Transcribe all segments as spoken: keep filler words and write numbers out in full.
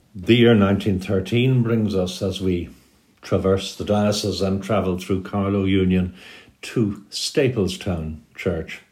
The year nineteen thirteen brings us, as we traverse the diocese and travel through Carlow Union, to Staplestown Church.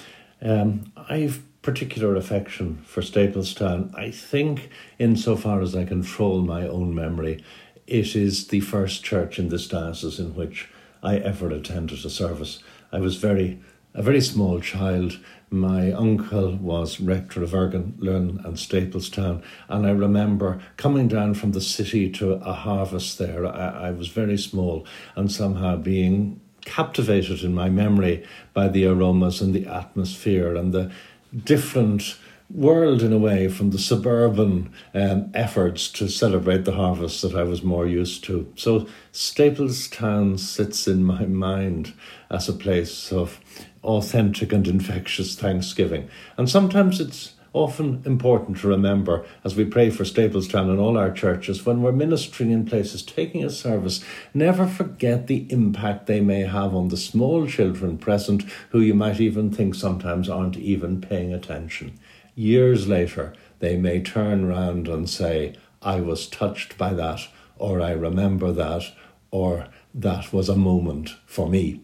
Um, I've particular affection for Staplestown. I think, insofar as I control my own memory, it is the first church in this diocese in which I ever attended a service. I was very a very small child. My uncle was rector of Ergenlern and Staplestown, and I remember coming down from the city to a harvest there. I, I was very small and somehow being captivated in my memory by the aromas and the atmosphere and the different world, in a way, from the suburban um, efforts to celebrate the harvest that I was more used to. So Staplestown sits in my mind as a place of authentic and infectious thanksgiving. And sometimes it's often important to remember, as we pray for Staplestown and all our churches, when we're ministering in places, taking a service, never forget the impact they may have on the small children present, who you might even think sometimes aren't even paying attention. Years later, they may turn round and say, I was touched by that, or I remember that, or that was a moment for me.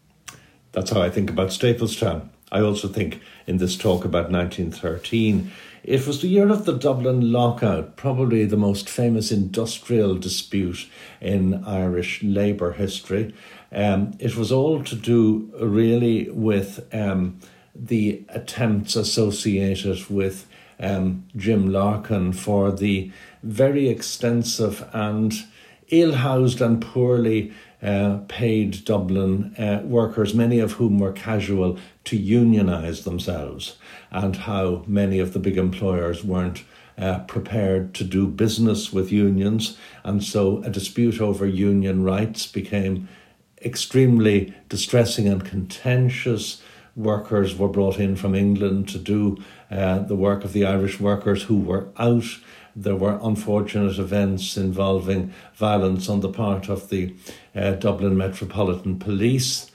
That's how I think about Staplestown. I also think in this talk about nineteen thirteen, it was the year of the Dublin lockout, probably the most famous industrial dispute in Irish labour history. Um, it was all to do really with um, the attempts associated with um, Jim Larkin for the very extensive and ill-housed and poorly uh, paid Dublin uh, workers, many of whom were casual, to unionise themselves, and how many of the big employers weren't uh, prepared to do business with unions, and so a dispute over union rights became extremely distressing and contentious. Workers were brought in from England to do uh, the work of the Irish workers who were out. There were unfortunate events involving violence on the part of the uh, Dublin Metropolitan Police,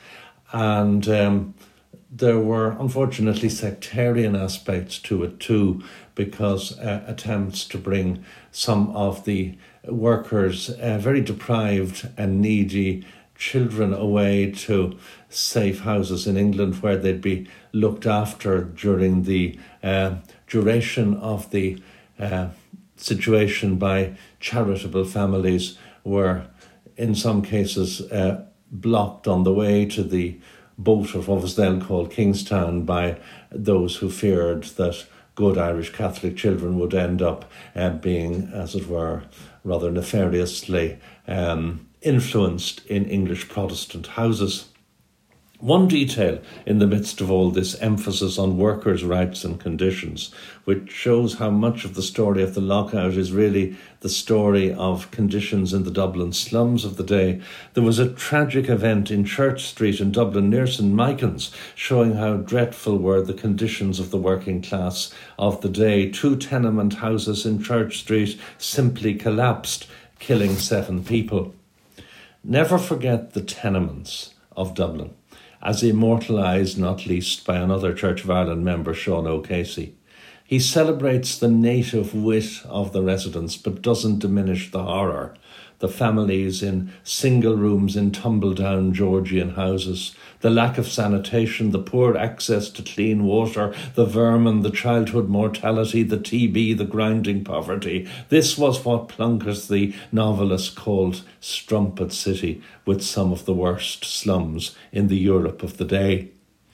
and um, there were unfortunately sectarian aspects to it too, because uh, attempts to bring some of the workers, uh, very deprived and needy children, away to safe houses in England where they'd be looked after during the uh, duration of the uh, situation by charitable families, were in some cases uh, blocked on the way to the boat of what was then called Kingstown by those who feared that good Irish Catholic children would end up uh, being, as it were, rather nefariously um, influenced in English Protestant houses. One detail in the midst of all this emphasis on workers' rights and conditions, which shows how much of the story of the lockout is really the story of conditions in the Dublin slums of the day. There was a tragic event in Church Street in Dublin near Saint Michan's, showing how dreadful were the conditions of the working class of the day. Two tenement houses in Church Street simply collapsed, killing seven people. Never forget the tenements of Dublin, as immortalised not least by another Church of Ireland member, Sean O'Casey. He celebrates the native wit of the residents, but doesn't diminish the horror. The families in single rooms in tumble-down Georgian houses, the lack of sanitation, the poor access to clean water, the vermin, the childhood mortality, the T B, the grinding poverty. This was what Plunkett, the novelist, called Strumpet City, with some of the worst slums in the Europe of the day.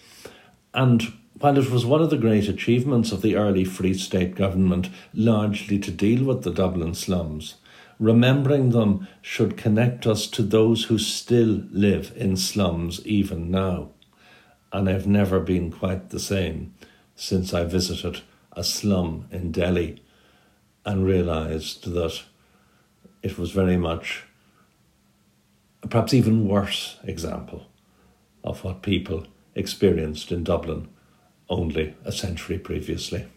And while it was one of the great achievements of the early Free State government largely to deal with the Dublin slums, remembering them should connect us to those who still live in slums even now. And I've never been quite the same since I visited a slum in Delhi and realised that it was very much a perhaps even worse example of what people experienced in Dublin only a century previously.